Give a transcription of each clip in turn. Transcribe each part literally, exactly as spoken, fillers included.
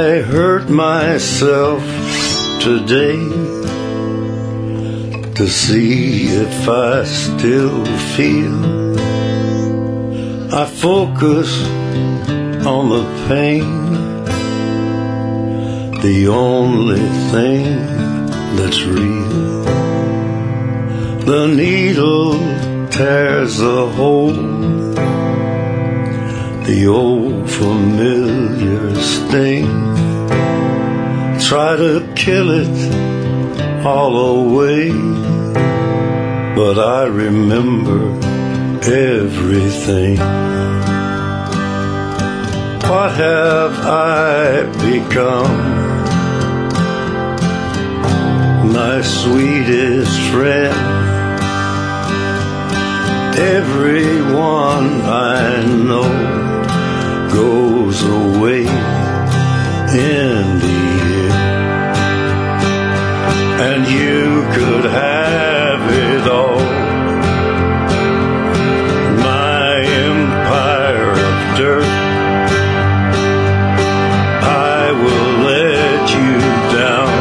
I hurt myself today to see if I still feel. I focus on the pain, the only thing that's real. The needle tears a hole, the old familiar sting. Try to kill it all away, but I remember everything. What have I become? My sweetest friend. Everyone I know goes away in the end, and you could have it all. My empire of dirt, I will let you down.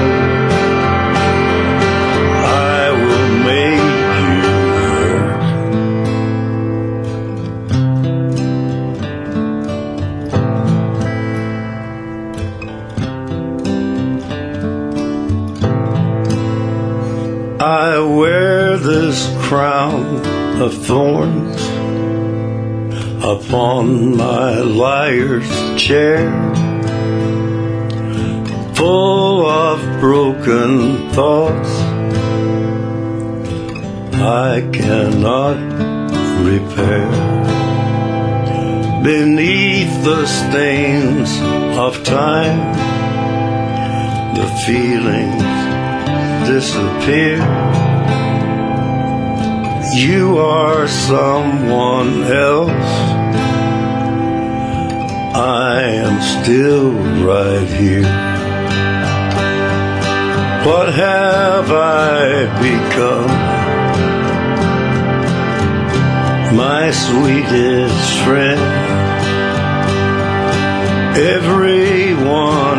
I will make you hurt. I wear this crown of thorns upon my liar's chair, full of broken thoughts I cannot repair. Beneath the stains of time, the feelings disappear. You are someone else, I am still right here. What have I become? My sweetest friend. Everyone